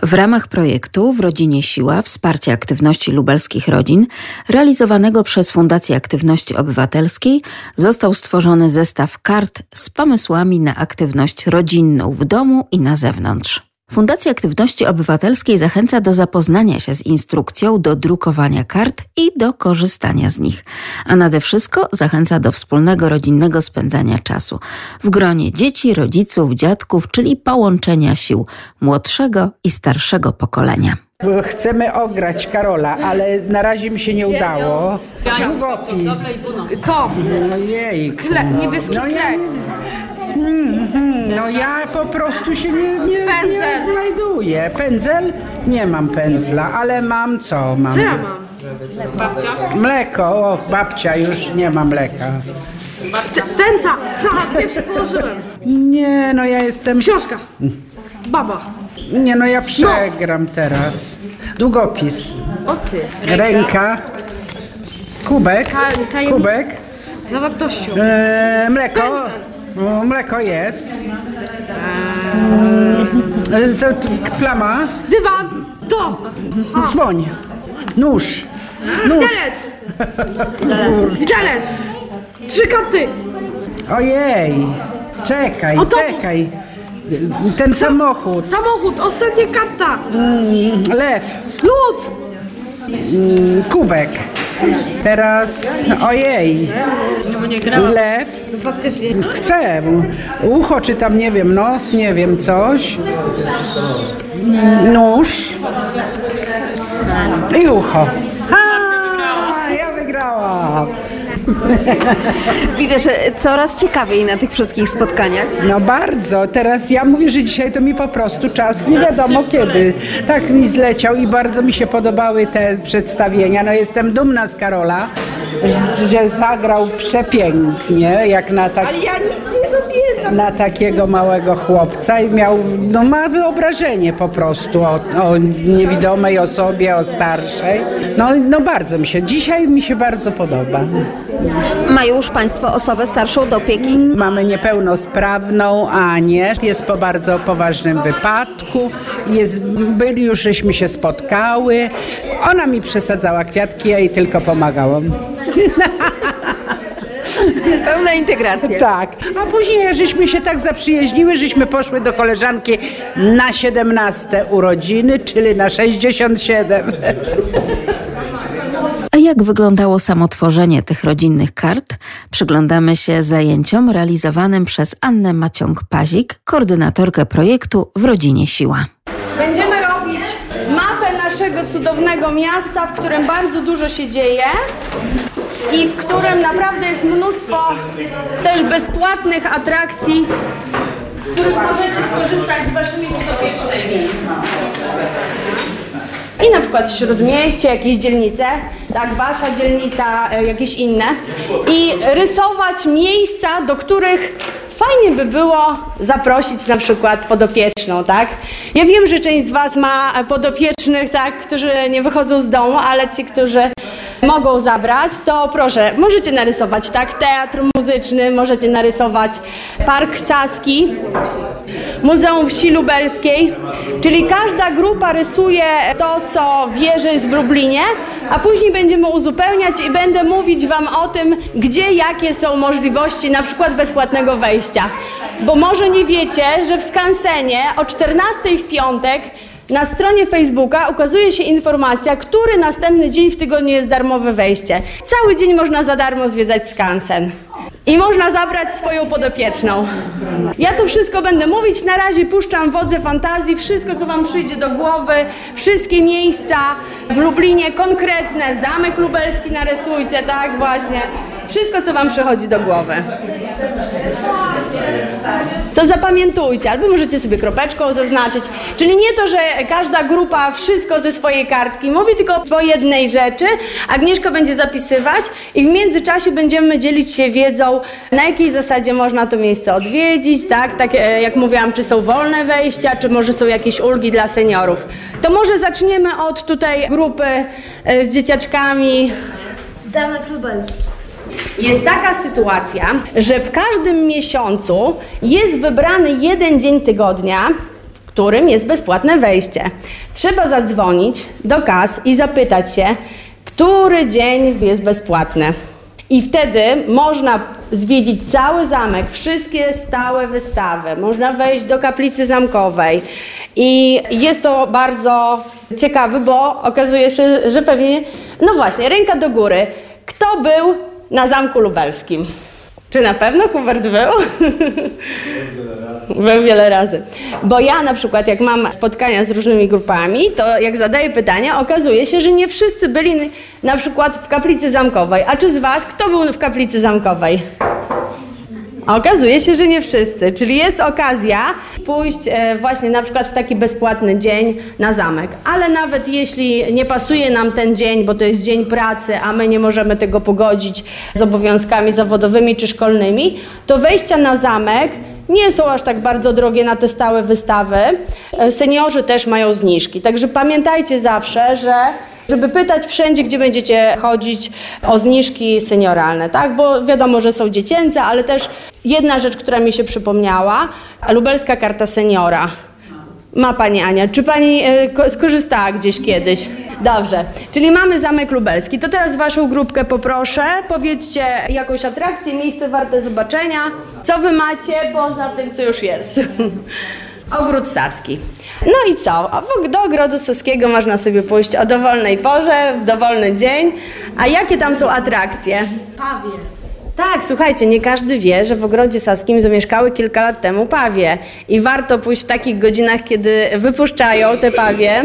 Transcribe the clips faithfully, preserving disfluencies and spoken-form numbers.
W ramach projektu W rodzinie siła wsparcie aktywności lubelskich rodzin realizowanego przez Fundację Aktywności Obywatelskiej został stworzony zestaw kart z pomysłami na aktywność rodzinną w domu i na zewnątrz. Fundacja Aktywności Obywatelskiej zachęca do zapoznania się z instrukcją do drukowania kart i do korzystania z nich, a nade wszystko zachęca do wspólnego rodzinnego spędzania czasu w gronie dzieci, rodziców, dziadków, czyli połączenia sił młodszego i starszego pokolenia. Chcemy ograć Karola, ale na razie mi się nie udało. Długopis. To! Ojej. Kle- niebieski no ja, kleks. mm, no ja po prostu się nie, nie, nie Pędzel. znajduję. Pędzel? Nie mam pędzla, ale mam co? Mam. Co ja mam? Babcia? Mleko. O, babcia, już nie ma mleka. Pędza! Haha, pierwszy położyłem. Nie, no ja jestem... Książka. Baba. Nie, no ja przegram teraz. Długopis. O ty. Ręka. Kubek. Ta- tajemnica. Kubek. Zawartością. E, mleko. O, mleko jest. E, to, to, plama. Dywan. To. Słoń. Nóż. Nóż. Widelec. Widelec. Trzy katy. Ojej. Czekaj, Autobus. czekaj. Ten samochód. Samochód. Ostatnia kata. Mm, lew. Lód. Mm, kubek. Teraz, ojej. Lew. Faktycznie. Chcę. Ucho, czy tam, nie wiem, nos, nie wiem, coś. Nóż. I ucho. A, ja wygrałam. Widzę, że coraz ciekawiej na tych wszystkich spotkaniach. No bardzo. Teraz ja mówię, że dzisiaj to mi po prostu czas nie wiadomo kiedy. Tak mi zleciał i bardzo mi się podobały te przedstawienia. No jestem dumna z Karola, że zagrał przepięknie, jak na tak. Ale ja nic nie robię. Na takiego małego chłopca i miał, no ma wyobrażenie po prostu o, o niewidomej osobie, o starszej. No, no bardzo mi się, dzisiaj mi się bardzo podoba. Mają już Państwo osobę starszą do opieki? Mamy niepełnosprawną Anię, jest po bardzo poważnym wypadku, jest, byli już, żeśmy się spotkały. Ona mi przesadzała kwiatki, ja jej tylko pomagałam. Pełna integracja. Tak, a później żeśmy się tak zaprzyjaźniły, żeśmy poszły do koleżanki na siedemnaste urodziny, czyli na sześćdziesiąt siedem. A jak wyglądało samo tworzenie tych rodzinnych kart? Przyglądamy się zajęciom realizowanym przez Annę Maciąg-Pazik, koordynatorkę projektu W rodzinie siła. Będziemy robić mapę naszego cudownego miasta, w którym bardzo dużo się dzieje i w którym naprawdę jest mnóstwo też bezpłatnych atrakcji, z których możecie skorzystać z waszymi podopiecznymi. I na przykład śródmieście, jakieś dzielnice, tak, wasza dzielnica, jakieś inne. I rysować miejsca, do których fajnie by było zaprosić na przykład podopieczną, tak? Ja wiem, że część z was ma podopiecznych, tak, którzy nie wychodzą z domu, ale ci, którzy mogą zabrać, to proszę, możecie narysować, tak, teatr muzyczny, możecie narysować Park Saski, Muzeum Wsi Lubelskiej, czyli każda grupa rysuje to, co wie, że jest w Lublinie, a później będziemy uzupełniać i będę mówić wam o tym, gdzie, jakie są możliwości na przykład bezpłatnego wejścia. Bo może nie wiecie, że w Skansenie o czternastej w piątek na stronie Facebooka ukazuje się informacja, który następny dzień w tygodniu jest darmowe wejście. Cały dzień można za darmo zwiedzać Skansen. I można zabrać swoją podopieczną. Ja to wszystko będę mówić, na razie puszczam wodze fantazji, wszystko co wam przyjdzie do głowy, wszystkie miejsca w Lublinie konkretne, Zamek Lubelski narysujcie, tak właśnie. Wszystko co wam przychodzi do głowy. To zapamiętujcie, albo możecie sobie kropeczką zaznaczyć. Czyli nie to, że każda grupa wszystko ze swojej kartki mówi, tylko po jednej rzeczy. Agnieszka będzie zapisywać i w międzyczasie będziemy dzielić się wiedzą, na jakiej zasadzie można to miejsce odwiedzić, tak? Tak jak mówiłam, czy są wolne wejścia, czy może są jakieś ulgi dla seniorów. To może zaczniemy od tutaj grupy z dzieciaczkami. Zamek Lubelski. Jest taka sytuacja, że w każdym miesiącu jest wybrany jeden dzień tygodnia, którym jest bezpłatne wejście. Trzeba zadzwonić do kas i zapytać się, który dzień jest bezpłatny. I wtedy można zwiedzić cały zamek, wszystkie stałe wystawy, można wejść do kaplicy zamkowej i jest to bardzo ciekawe, bo okazuje się, że pewnie, no właśnie, ręka do góry, kto był na Zamku Lubelskim? Czy na pewno Hubert był? Był wiele razy. Bo ja na przykład, jak mam spotkania z różnymi grupami, to jak zadaję pytania, okazuje się, że nie wszyscy byli na przykład w kaplicy zamkowej. A czy z was kto był w kaplicy zamkowej? A okazuje się, że nie wszyscy. Czyli jest okazja pójść e, właśnie na przykład w taki bezpłatny dzień na zamek. Ale nawet jeśli nie pasuje nam ten dzień, bo to jest dzień pracy, a my nie możemy tego pogodzić z obowiązkami zawodowymi czy szkolnymi, to wejścia na zamek nie są aż tak bardzo drogie na te stałe wystawy. Seniorzy też mają zniżki. Także pamiętajcie zawsze, że żeby pytać wszędzie, gdzie będziecie chodzić, o zniżki senioralne, tak? Bo wiadomo, że są dziecięce, ale też jedna rzecz, która mi się przypomniała, lubelska karta seniora. Ma pani Ania. Czy pani e, skorzystała gdzieś kiedyś? Dobrze. Czyli mamy Zamek Lubelski. To teraz waszą grupkę poproszę. Powiedzcie jakąś atrakcję, miejsce warte zobaczenia. Co wy macie poza tym, co już jest? Ogród Saski. No i co? Do Ogrodu Saskiego można sobie pójść o dowolnej porze, w dowolny dzień. A jakie tam są atrakcje? Pawie. Tak, słuchajcie, nie każdy wie, że w Ogrodzie Saskim zamieszkały kilka lat temu pawie. I warto pójść w takich godzinach, kiedy wypuszczają te pawie.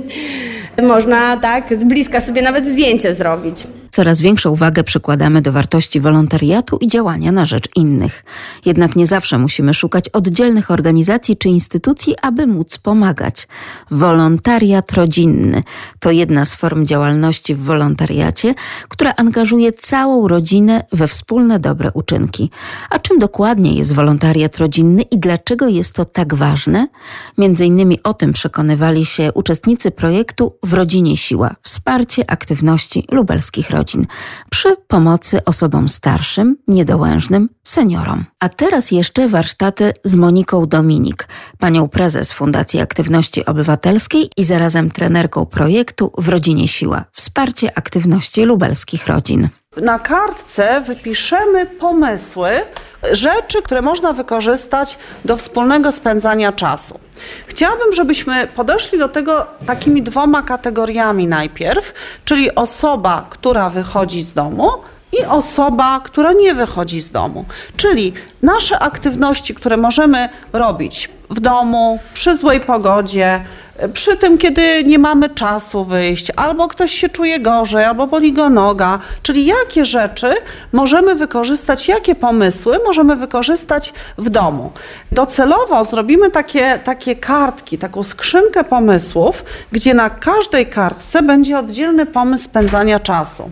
Można tak z bliska sobie nawet zdjęcie zrobić. Coraz większą uwagę przykładamy do wartości wolontariatu i działania na rzecz innych. Jednak nie zawsze musimy szukać oddzielnych organizacji czy instytucji, aby móc pomagać. Wolontariat rodzinny to jedna z form działalności w wolontariacie, która angażuje całą rodzinę we wspólne dobre uczynki. A czym dokładnie jest wolontariat rodzinny i dlaczego jest to tak ważne? Między innymi o tym przekonywali się uczestnicy projektu W rodzinie siła – wsparcie aktywności lubelskich rodzin przy pomocy osobom starszym, niedołężnym, seniorom. A teraz jeszcze warsztaty z Moniką Dominik, panią prezes Fundacji Aktywności Obywatelskiej i zarazem trenerką projektu W rodzinie siła – wsparcie aktywności lubelskich rodzin. Na kartce wypiszemy pomysły, rzeczy, które można wykorzystać do wspólnego spędzania czasu. Chciałabym, żebyśmy podeszli do tego takimi dwoma kategoriami najpierw, czyli osoba, która wychodzi z domu i osoba, która nie wychodzi z domu. Czyli nasze aktywności, które możemy robić w domu, przy złej pogodzie, przy tym, kiedy nie mamy czasu wyjść, albo ktoś się czuje gorzej, albo boli go noga, czyli jakie rzeczy możemy wykorzystać, jakie pomysły możemy wykorzystać w domu. Docelowo zrobimy takie, takie kartki, taką skrzynkę pomysłów, gdzie na każdej kartce będzie oddzielny pomysł spędzania czasu.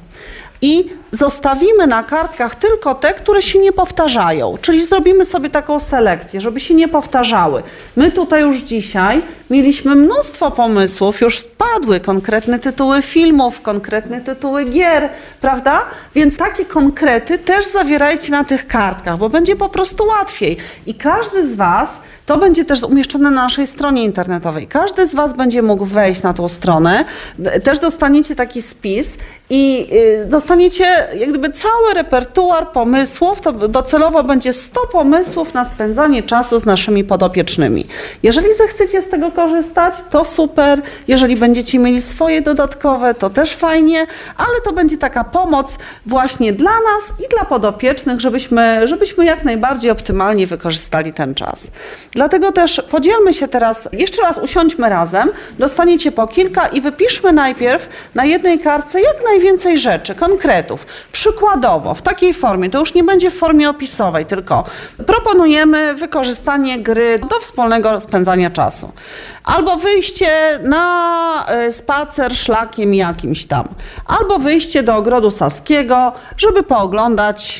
I zostawimy na kartkach tylko te, które się nie powtarzają, czyli zrobimy sobie taką selekcję, żeby się nie powtarzały. My tutaj już dzisiaj mieliśmy mnóstwo pomysłów, już padły konkretne tytuły filmów, konkretne tytuły gier, prawda? Więc takie konkrety też zawierajcie na tych kartkach, bo będzie po prostu łatwiej. I każdy z was, to będzie też umieszczone na naszej stronie internetowej, każdy z was będzie mógł wejść na tą stronę, też dostaniecie taki spis i dostaniecie jak gdyby cały repertuar pomysłów, to docelowo będzie sto pomysłów na spędzanie czasu z naszymi podopiecznymi. Jeżeli zechcecie z tego korzystać, to super. Jeżeli będziecie mieli swoje dodatkowe, to też fajnie, ale to będzie taka pomoc właśnie dla nas i dla podopiecznych, żebyśmy, żebyśmy jak najbardziej optymalnie wykorzystali ten czas. Dlatego też podzielmy się teraz, jeszcze raz usiądźmy razem, dostaniecie po kilka i wypiszmy najpierw na jednej kartce jak najwięcej rzeczy, konkretów. Przykładowo, w takiej formie, to już nie będzie w formie opisowej, tylko proponujemy wykorzystanie gry do wspólnego spędzania czasu. Albo wyjście na spacer szlakiem jakimś tam. Albo wyjście do Ogrodu Saskiego, żeby pooglądać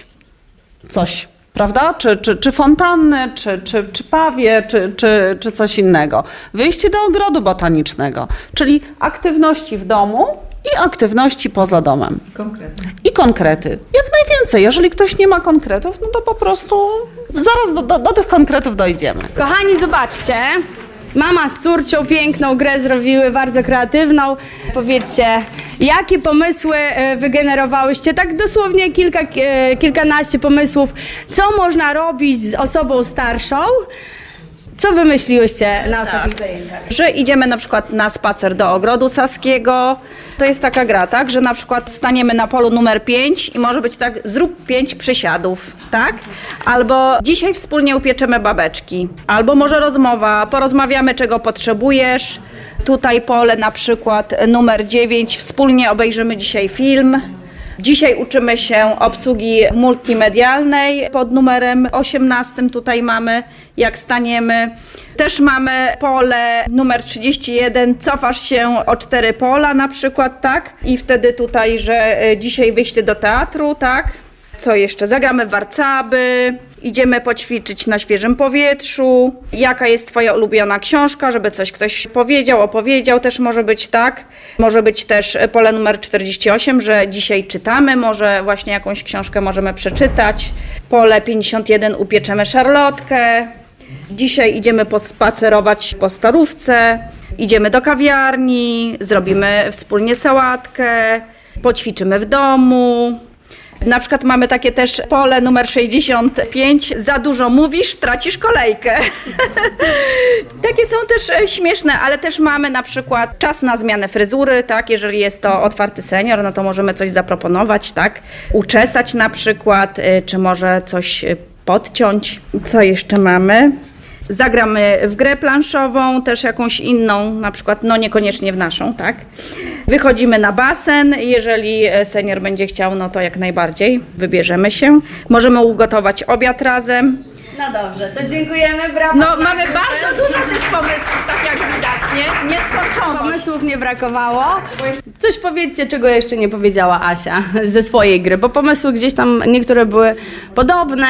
coś, prawda? Czy, czy, czy fontanny, czy, czy, czy pawie, czy, czy, czy coś innego. Wyjście do ogrodu botanicznego, czyli aktywności w domu i aktywności poza domem. I konkrety. I konkrety. Jak najwięcej. Jeżeli ktoś nie ma konkretów, no to po prostu zaraz do, do, do tych konkretów dojdziemy. Kochani, zobaczcie. Mama z córcią piękną grę zrobiły, bardzo kreatywną. Powiedzcie, jakie pomysły wygenerowałyście? Tak dosłownie kilka, kilkanaście pomysłów, co można robić z osobą starszą? Co wymyśliłyście na ostatnich tak. zajęciach? Że idziemy na przykład na spacer do Ogrodu Saskiego. To jest taka gra, tak, że na przykład staniemy na polu numer pięć i może być tak, zrób pięć przysiadów, tak? Albo dzisiaj wspólnie upieczemy babeczki. Albo może rozmowa, porozmawiamy, czego potrzebujesz. Tutaj pole na przykład numer dziewięć, wspólnie obejrzymy dzisiaj film. Dzisiaj uczymy się obsługi multimedialnej pod numerem osiemnastym. Tutaj mamy, jak staniemy. Też mamy pole numer trzydzieści jeden. Cofasz się o cztery pola na przykład, tak? I wtedy tutaj, że dzisiaj wyjście do teatru, tak? Co jeszcze? Zagramy w warcaby, idziemy poćwiczyć na świeżym powietrzu. Jaka jest twoja ulubiona książka, żeby coś ktoś powiedział, opowiedział, też może być tak. Może być też pole numer czterdzieści osiem, że dzisiaj czytamy, może właśnie jakąś książkę możemy przeczytać. Pole pięćdziesiąt jeden, upieczemy szarlotkę. Dzisiaj idziemy pospacerować po Starówce, idziemy do kawiarni, zrobimy wspólnie sałatkę, poćwiczymy w domu. Na przykład mamy takie też pole numer sześćdziesiąt pięć, za dużo mówisz, tracisz kolejkę. Takie są też śmieszne, ale też mamy na przykład czas na zmianę fryzury, tak? Jeżeli jest to otwarty senior, no to możemy coś zaproponować, tak? Uczesać na przykład, czy może coś podciąć. Co jeszcze mamy? Zagramy w grę planszową, też jakąś inną, na przykład, no niekoniecznie w naszą, tak? Wychodzimy na basen, jeżeli senior będzie chciał, no to jak najbardziej, wybierzemy się. Możemy ugotować obiad razem. No dobrze, to dziękujemy, brawo. No mamy bardzo dużo tych pomysłów, tak jak widać, nie? Nieskończoność. Pomysłów nie brakowało. Coś powiedzcie, czego jeszcze nie powiedziała Asia ze swojej gry, bo pomysły gdzieś tam niektóre były podobne.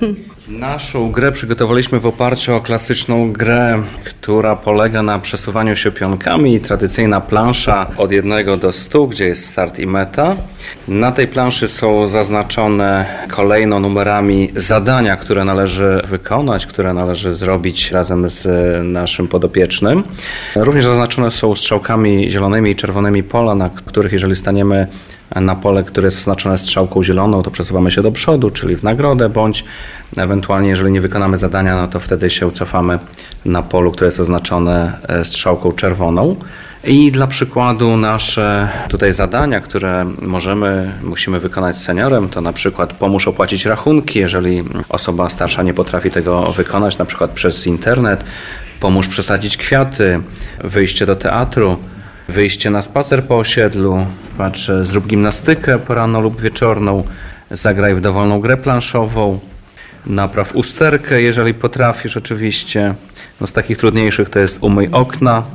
Naszą grę przygotowaliśmy w oparciu o klasyczną grę, która polega na przesuwaniu się pionkami. Tradycyjna plansza od jednego do stu, gdzie jest start i meta. Na tej planszy są zaznaczone kolejno numerami zadania, które należy wykonać, które należy zrobić razem z naszym podopiecznym. Również zaznaczone są strzałkami zielonymi i czerwonymi pola, na których jeżeli staniemy na pole, które jest oznaczone strzałką zieloną, to przesuwamy się do przodu, czyli w nagrodę, bądź ewentualnie, jeżeli nie wykonamy zadania, no to wtedy się cofamy na polu, które jest oznaczone strzałką czerwoną. I dla przykładu nasze tutaj zadania, które możemy, musimy wykonać z seniorem, to na przykład pomóż opłacić rachunki, jeżeli osoba starsza nie potrafi tego wykonać, na przykład przez internet, pomóż przesadzić kwiaty, wyjście do teatru, wyjście na spacer po osiedlu, patrzę, zrób gimnastykę poranną lub wieczorną, zagraj w dowolną grę planszową, napraw usterkę, jeżeli potrafisz oczywiście. No z takich trudniejszych to jest umyj okna,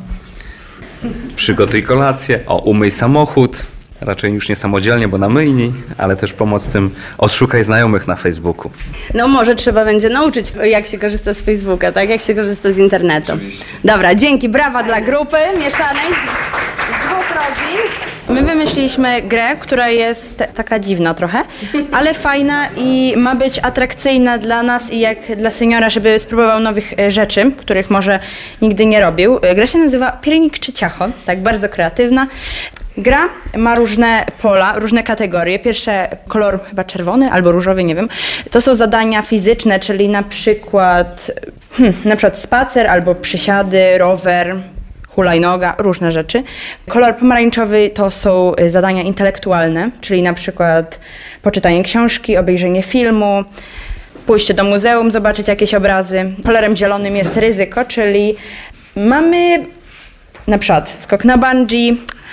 przygotuj kolację, o umyj samochód, raczej już nie samodzielnie, bo na myjni, ale też pomoc tym, odszukaj znajomych na Facebooku. No może trzeba będzie nauczyć, jak się korzysta z Facebooka, tak? Jak się korzysta z internetu. Oczywiście. Dobra, dzięki, brawa dla grupy mieszanej z dwóch rodzin. My wymyśliliśmy grę, która jest taka dziwna trochę, ale fajna i ma być atrakcyjna dla nas i jak dla seniora, żeby spróbował nowych rzeczy, których może nigdy nie robił. Gra się nazywa Piernik czy Ciacho, tak bardzo kreatywna. Gra ma różne pola, różne kategorie. Pierwsze kolor chyba czerwony albo różowy, nie wiem. To są zadania fizyczne, czyli na przykład, hmm, na przykład spacer albo przysiady, rower, hulajnoga, różne rzeczy. Kolor pomarańczowy to są zadania intelektualne, czyli na przykład poczytanie książki, obejrzenie filmu, pójście do muzeum, zobaczyć jakieś obrazy. Kolorem zielonym jest ryzyko, czyli mamy na przykład skok na bungee,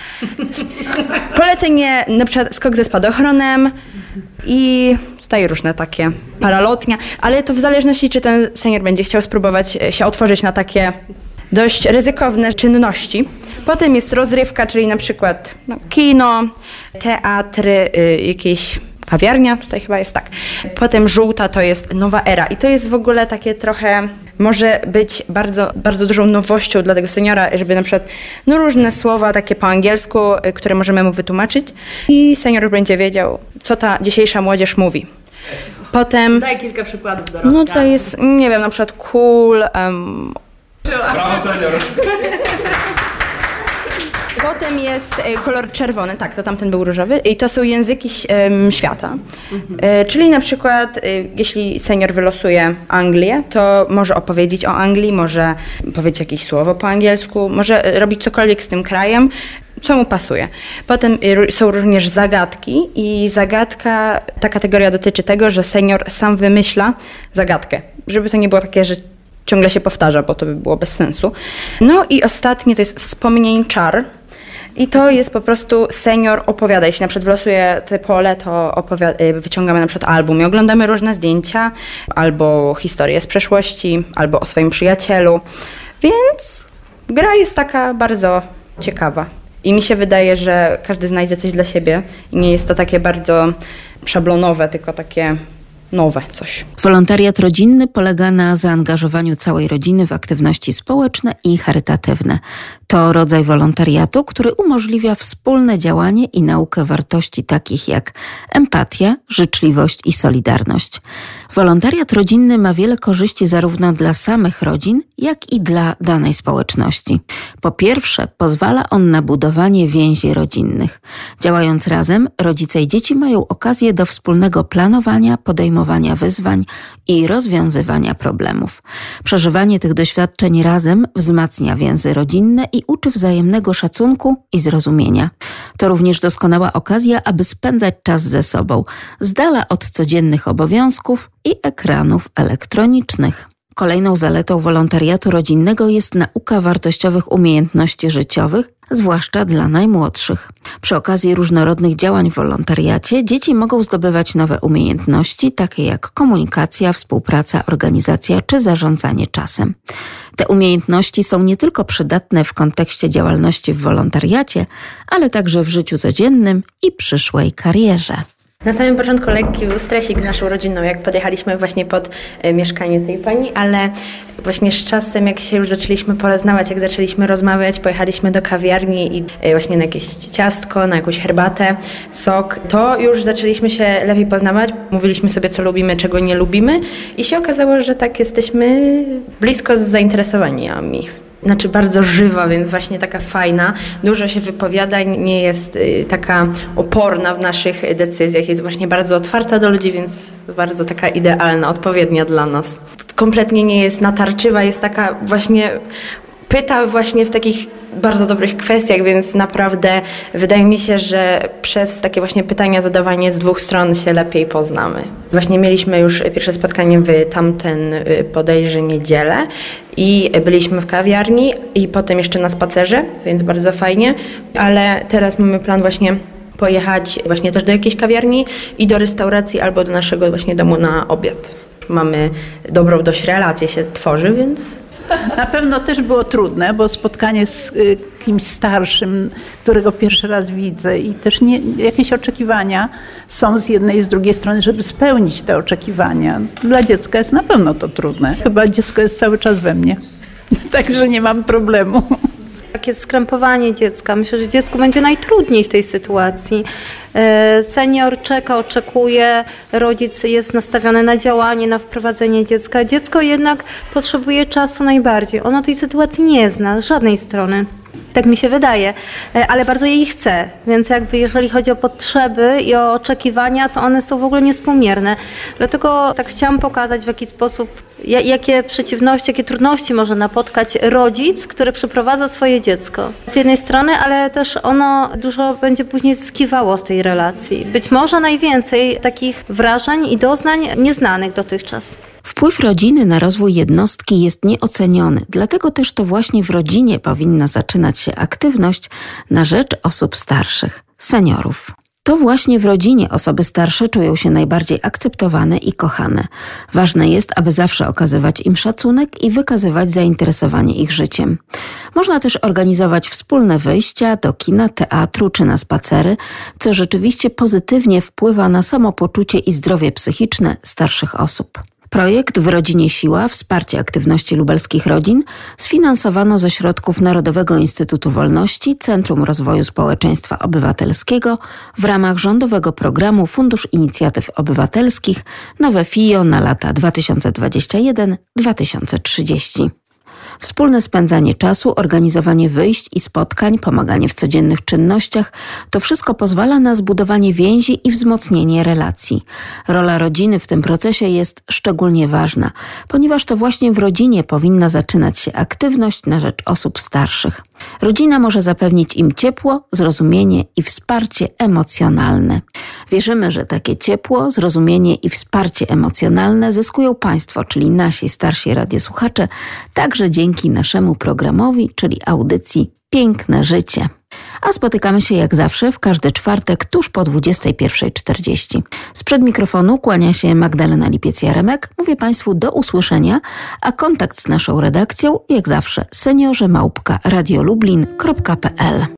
polecenie, na przykład skok ze spadochronem i tutaj różne takie paralotnia, ale to w zależności, czy ten senior będzie chciał spróbować się otworzyć na takie dość ryzykowne czynności. Potem jest rozrywka, czyli na przykład no, kino, teatr, y, jakieś kawiarnia, tutaj chyba jest tak. Potem żółta to jest nowa era i to jest w ogóle takie trochę, może być bardzo, bardzo dużą nowością dla tego seniora, żeby na przykład no, różne słowa takie po angielsku, które możemy mu wytłumaczyć i senior będzie wiedział, co ta dzisiejsza młodzież mówi. Potem... Daj kilka przykładów, Dorotka. No to jest, nie wiem, na przykład cool, um, Brawo, senior! Potem jest e, kolor czerwony, tak, to tamten był różowy i to są języki em, świata. E, czyli na przykład, e, jeśli senior wylosuje Anglię, to może opowiedzieć o Anglii, może powiedzieć jakieś słowo po angielsku, może e, robić cokolwiek z tym krajem, co mu pasuje. Potem e, są również zagadki i zagadka, ta kategoria dotyczy tego, że senior sam wymyśla zagadkę, żeby to nie było takie, że ciągle się powtarza, bo to by było bez sensu. No i ostatnie to jest wspomnień czar. I to jest po prostu senior opowiada. Jeśli na przykład wylosuje te pole, to opowiada, wyciągamy na przykład album i oglądamy różne zdjęcia, albo historie z przeszłości, albo o swoim przyjacielu. Więc gra jest taka bardzo ciekawa. I mi się wydaje, że każdy znajdzie coś dla siebie i nie jest to takie bardzo szablonowe, tylko takie nowe coś. Wolontariat rodzinny polega na zaangażowaniu całej rodziny w aktywności społeczne i charytatywne. To rodzaj wolontariatu, który umożliwia wspólne działanie i naukę wartości takich jak empatia, życzliwość i solidarność. Wolontariat rodzinny ma wiele korzyści zarówno dla samych rodzin, jak i dla danej społeczności. Po pierwsze, pozwala on na budowanie więzi rodzinnych. Działając razem, rodzice i dzieci mają okazję do wspólnego planowania, podejmowania wyzwań i rozwiązywania problemów. Przeżywanie tych doświadczeń razem wzmacnia więzy rodzinne i uczy wzajemnego szacunku i zrozumienia. To również doskonała okazja, aby spędzać czas ze sobą, z dala od codziennych obowiązków i ekranów elektronicznych. Kolejną zaletą wolontariatu rodzinnego jest nauka wartościowych umiejętności życiowych, zwłaszcza dla najmłodszych. Przy okazji różnorodnych działań w wolontariacie dzieci mogą zdobywać nowe umiejętności, takie jak komunikacja, współpraca, organizacja czy zarządzanie czasem. Te umiejętności są nie tylko przydatne w kontekście działalności w wolontariacie, ale także w życiu codziennym i przyszłej karierze. Na samym początku lekki był stresik z naszą rodziną, jak podjechaliśmy właśnie pod e, mieszkanie tej pani, ale właśnie z czasem, jak się już zaczęliśmy poznawać, jak zaczęliśmy rozmawiać, pojechaliśmy do kawiarni i e, właśnie na jakieś ciastko, na jakąś herbatę, sok, to już zaczęliśmy się lepiej poznawać, mówiliśmy sobie, co lubimy, czego nie lubimy i się okazało, że tak jesteśmy blisko z zainteresowaniami. Znaczy bardzo żywa, więc właśnie taka fajna, dużo się wypowiada, nie jest y, taka oporna w naszych decyzjach, jest właśnie bardzo otwarta do ludzi, więc bardzo taka idealna, odpowiednia dla nas. Kompletnie nie jest natarczywa, jest taka właśnie, pyta właśnie w takich bardzo dobrych kwestiach, więc naprawdę wydaje mi się, że przez takie właśnie pytania, zadawanie z dwóch stron się lepiej poznamy. Właśnie mieliśmy już pierwsze spotkanie w tamten bodajże niedzielę i byliśmy w kawiarni i potem jeszcze na spacerze, więc bardzo fajnie, ale teraz mamy plan właśnie pojechać właśnie też do jakiejś kawiarni i do restauracji albo do naszego właśnie domu na obiad. Mamy dobrą dość relację się tworzy, więc... Na pewno też było trudne, bo spotkanie z y, kimś starszym, którego pierwszy raz widzę i też nie, jakieś oczekiwania są z jednej i z drugiej strony, żeby spełnić te oczekiwania. Dla dziecka jest na pewno to trudne. Chyba dziecko jest cały czas we mnie, także nie mam problemu. Takie skrępowanie dziecka. Myślę, że dziecku będzie najtrudniej w tej sytuacji. Senior czeka, oczekuje, rodzic jest nastawiony na działanie, na wprowadzenie dziecka. Dziecko jednak potrzebuje czasu najbardziej. Ono tej sytuacji nie zna z żadnej strony. Tak mi się wydaje, ale bardzo jej chce, więc jakby jeżeli chodzi o potrzeby i o oczekiwania, to one są w ogóle niespółmierne. Dlatego tak chciałam pokazać, w jaki sposób, jakie przeciwności, jakie trudności może napotkać rodzic, który przyprowadza swoje dziecko. Z jednej strony, ale też ono dużo będzie później zyskiwało z tej relacji. Być może najwięcej takich wrażeń i doznań nieznanych dotychczas. Wpływ rodziny na rozwój jednostki jest nieoceniony, dlatego też to właśnie w rodzinie powinna zaczynać się aktywność na rzecz osób starszych, seniorów. To właśnie w rodzinie osoby starsze czują się najbardziej akceptowane i kochane. Ważne jest, aby zawsze okazywać im szacunek i wykazywać zainteresowanie ich życiem. Można też organizować wspólne wyjścia do kina, teatru czy na spacery, co rzeczywiście pozytywnie wpływa na samopoczucie i zdrowie psychiczne starszych osób. Projekt W rodzinie siła, wsparcie aktywności lubelskich rodzin sfinansowano ze środków Narodowego Instytutu Wolności, Centrum Rozwoju Społeczeństwa Obywatelskiego w ramach rządowego programu Fundusz Inicjatyw Obywatelskich Nowe F I O na lata dwa tysiące dwudziesty pierwszy do dwa tysiące trzydziestego. Wspólne spędzanie czasu, organizowanie wyjść i spotkań, pomaganie w codziennych czynnościach – to wszystko pozwala na zbudowanie więzi i wzmocnienie relacji. Rola rodziny w tym procesie jest szczególnie ważna, ponieważ to właśnie w rodzinie powinna zaczynać się aktywność na rzecz osób starszych. Rodzina może zapewnić im ciepło, zrozumienie i wsparcie emocjonalne. Wierzymy, że takie ciepło, zrozumienie i wsparcie emocjonalne zyskują Państwo, czyli nasi starsi radiosłuchacze, także dzięki naszemu programowi, czyli audycji Piękne Życie. A spotykamy się jak zawsze w każdy czwartek tuż po dwudziestej pierwszej czterdzieści. Sprzed mikrofonu kłania się Magdalena Lipiec-Jaremek. Mówię Państwu do usłyszenia, a kontakt z naszą redakcją jak zawsze seniorze małpka radiolublin kropka p l.